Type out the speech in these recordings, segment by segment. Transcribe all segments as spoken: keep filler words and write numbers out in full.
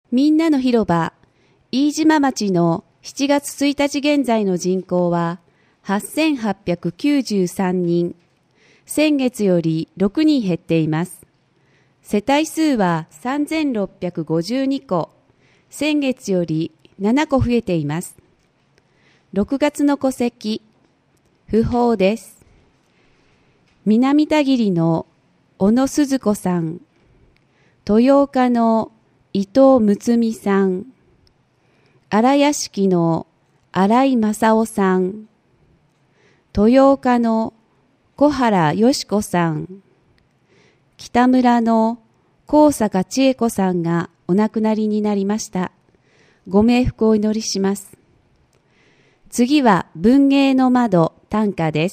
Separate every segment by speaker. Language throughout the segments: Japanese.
Speaker 1: みんなの広場、飯島町のしちがつついたち現在の人口ははっせんはっぴゃくきゅうじゅうさんにん、先月よりろくにん減っています。世帯数はさんぜんろっぴゃくごじゅうにこ、先月よりななこ増えています。ろくがつの戸籍、訃報です。南田切の小野鈴子さん、豊岡の伊藤睦美さん、荒屋敷の荒井正夫さん、豊岡の小原よし子さん、北村の高坂千恵子さんがお亡くなりになりました。ご冥福をお祈りします。次は文芸の窓短歌です。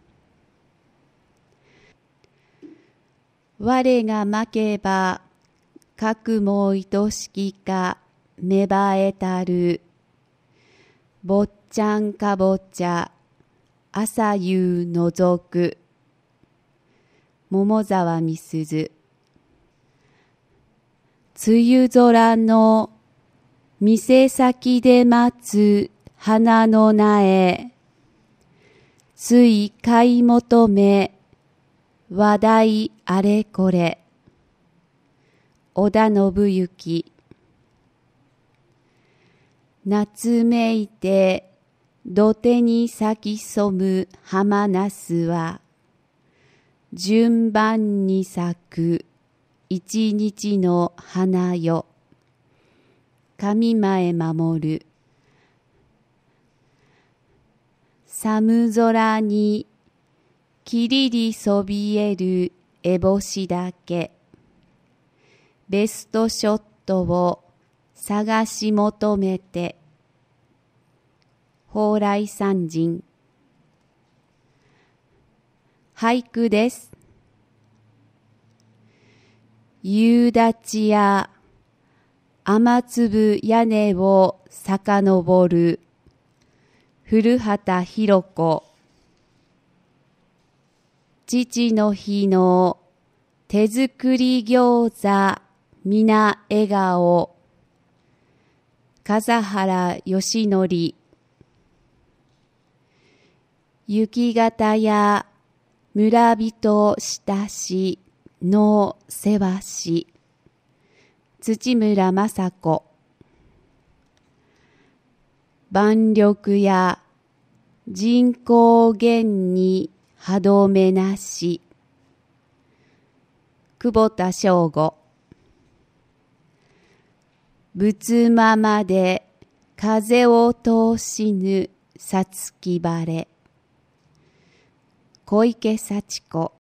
Speaker 1: 我が負けば核も愛しきか芽生えたる。坊ちゃんかぼちゃ朝夕のぞく。桃沢美鈴。梅雨空の店先で待つ花の苗。つい買い求め話題あれこれ。織田信行。夏めいて土手に咲き染む浜なすは順番に咲く一日の花よ。上前守る。寒空にきりりそびえる烏帽子だけ。ベストショットを探し求めて。蓬莱山人。俳句です。夕立や雨粒屋根を遡る古畑弘子。父の日の手作り餃子皆笑顔。笠原義則。雪形や村人親しのせわし。土村雅子。万緑や人口減に歯止めなし。久保田省吾。仏間まで風を通しぬさつき晴れ。小池幸子。